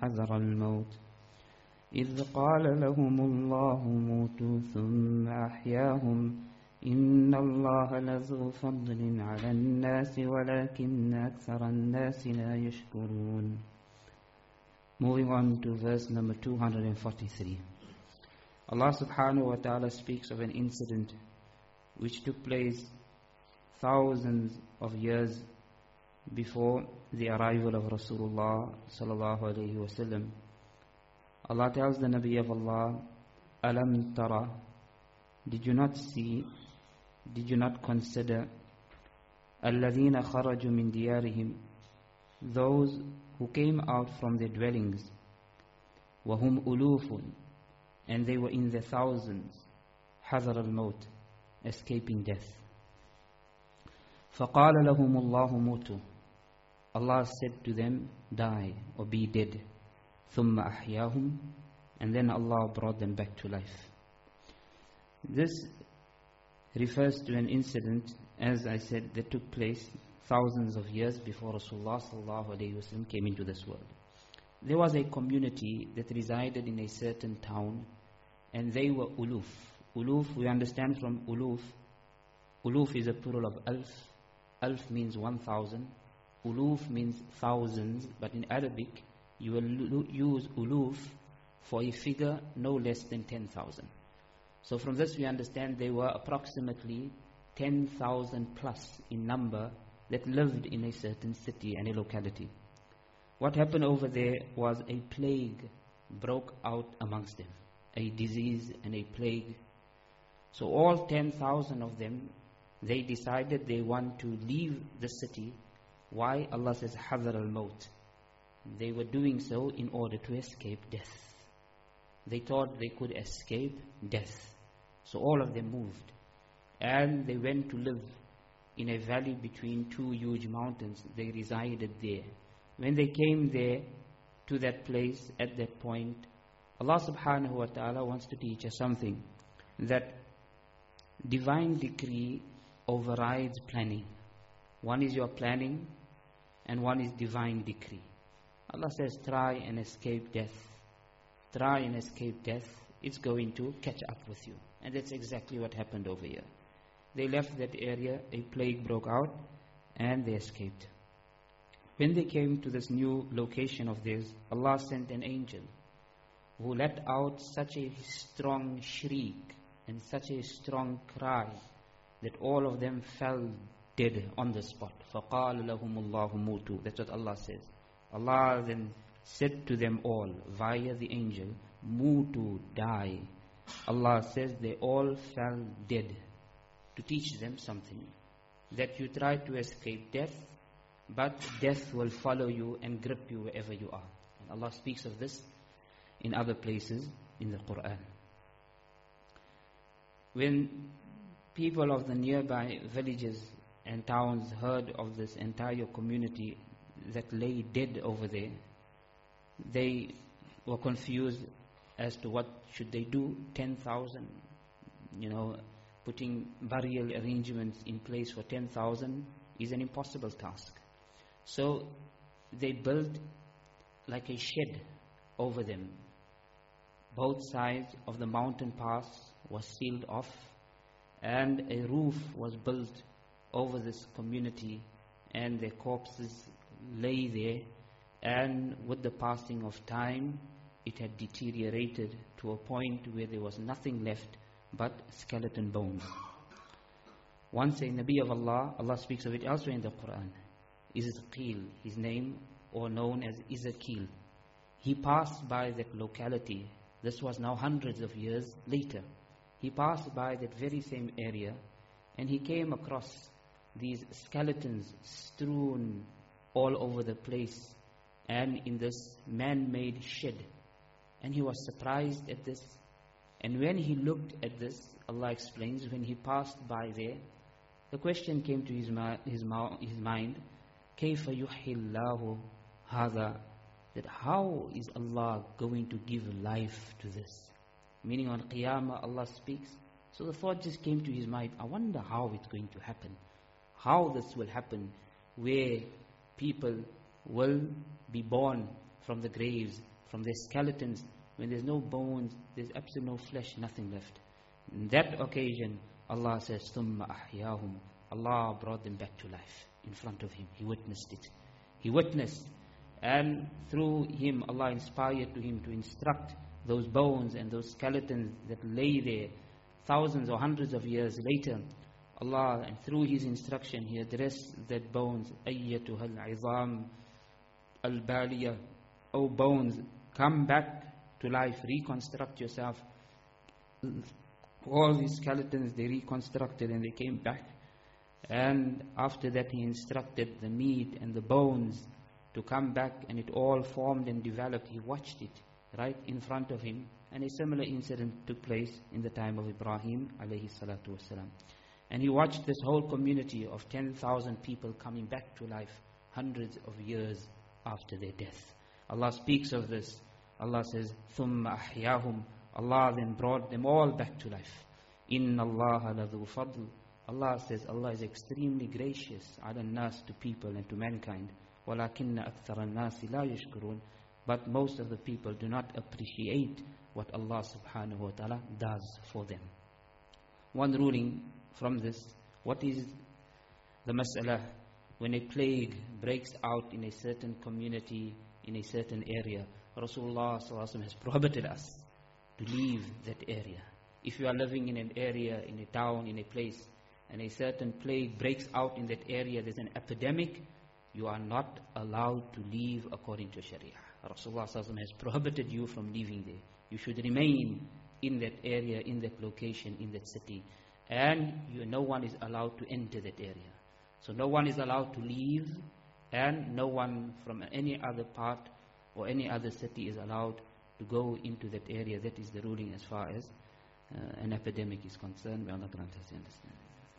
حذر الموت إذ قال لهم الله موتوا ثم أحياهم إن الله لذو فضل على الناس ولكن أكثر الناس لا يشكرون. Moving on to verse number 243. Allah subhanahu wa ta'ala speaks of an incident which took place thousands of years before the arrival of Rasulullah sallallahu alayhi wa sallam. Allah tells the Nabi of Allah, Alam tara, did you not see, did you not consider, alladhina kharaju min diyarihim, those who came out from their dwellings, wahum ulufun, and they were in the thousands, hazar al-maut, escaping death. فَقَالَ لَهُمُ اللَّهُ مُوتُوا, Allah said to them, die or be dead. ثُمَّ أَحْيَاهُمْ, and then Allah brought them back to life. This refers to an incident, as I said, that took place thousands of years before Rasulullah sallallahu alaihi wasallam came into this world. There was a community that resided in a certain town, and they were uluf. Uluf, we understand from uluf. Uluf is a plural of alf. Alf means 1,000. Uluf means thousands, but in Arabic, you will use uluf for a figure no less than 10,000. So from this we understand they were approximately 10,000 plus in number that lived in a certain city and a locality. What happened over there was a plague broke out amongst them, a disease and a plague. So all 10,000 of them, they decided they want to leave the city. Why? Allah says, Hadhar al-Maut. They were doing so in order to escape death. They thought they could escape death. So all of them moved. And they went to live in a valley between two huge mountains. They resided there. When they came there, to that place, at that point, Allah subhanahu wa ta'ala wants to teach us something. That divine decree overrides planning. One is your planning, and one is divine decree. Allah says, try and escape death. Try and escape death. It's going to catch up with you. And that's exactly what happened over here. They left that area, a plague broke out, and they escaped. When they came to this new location of theirs, Allah sent an angel who let out such a strong shriek and such a strong cry that all of them fell dead on the spot. فَقَالَ لَهُمُ اللَّهُ مُوتُوا. That's what Allah says. Allah then said to them all, via the angel, Mutu, die. Allah says they all fell dead, to teach them something. That you try to escape death, but death will follow you and grip you wherever you are. And Allah speaks of this in other places in the Quran. When people of the nearby villages and towns heard of this entire community that lay dead over there, they were confused as to what should they do. 10,000, putting burial arrangements in place for 10,000 is an impossible task. So they built like a shed over them. Both sides of the mountain pass was sealed off, and a roof was built over this community, and their corpses lay there, and with the passing of time it had deteriorated to a point where there was nothing left but skeleton bones. Once a Nabi of Allah, Allah speaks of it elsewhere in the Quran, Izqil, his name, or known as Izakil. He passed by that locality. This was now hundreds of years later. He passed by that very same area, and he came across these skeletons strewn all over the place and in this man-made shed. And he was surprised at this. And when he looked at this, Allah explains, when he passed by there, the question came to his mind, كَيْفَ يُحْيِي اللَّهُ هَذَا, that how is Allah going to give life to this? Meaning on Qiyamah, Allah speaks. So the thought just came to his mind, I wonder how it's going to happen. How this will happen, where people will be born from the graves, from their skeletons. When there's no bones, there's absolutely no flesh, nothing left. In that occasion, Allah says, ثُمَّ أَحْيَاهُمْ. Allah brought them back to life in front of him. He witnessed it. He witnessed. And through him, Allah inspired to him to instruct those bones and those skeletons that lay there thousands or hundreds of years later. Allah, and through his instruction, he addressed that bones, أَيَّتُهَا الْعِظَامِ الْبَالِيَةِ. O bones, come back to life, reconstruct yourself. All these skeletons, they reconstructed and they came back. And after that he instructed the meat and the bones to come back, and it all formed and developed. He watched it right in front of him. And a similar incident took place in the time of Ibrahim alayhi salatu wasalam. And he watched this whole community of 10,000 people coming back to life hundreds of years after their death. Allah speaks of this. Allah says, ثُمَّ أَحْيَاهُمْ. Allah then brought them all back to life. إِنَّ اللَّهَ لَذُو فَضْلٍ. Allah says, Allah is extremely gracious عَلَى النَّاسِ, to people and to mankind. وَلَكِنَّ أَكْثَرَ النَّاسِ لَا يَشْكُرُونَ. But most of the people do not appreciate what Allah subhanahu wa ta'ala does for them. One ruling from this, what is the mas'ala when a plague breaks out in a certain community, in a certain area? Rasulullah sallallahu alaihi wasallam has prohibited us to leave that area. If you are living in an area, in a town, in a place, and a certain plague breaks out in that area, there's an epidemic, you are not allowed to leave according to Sharia. Rasulullah sallallahu alaihi wasallam has prohibited you from leaving there. You should remain in that area, in that location, in that city. And no one is allowed to enter that area. So no one is allowed to leave, and no one from any other part or any other city is allowed to go into that area. That is the ruling as far as an epidemic is concerned. May Allah grant us the understanding.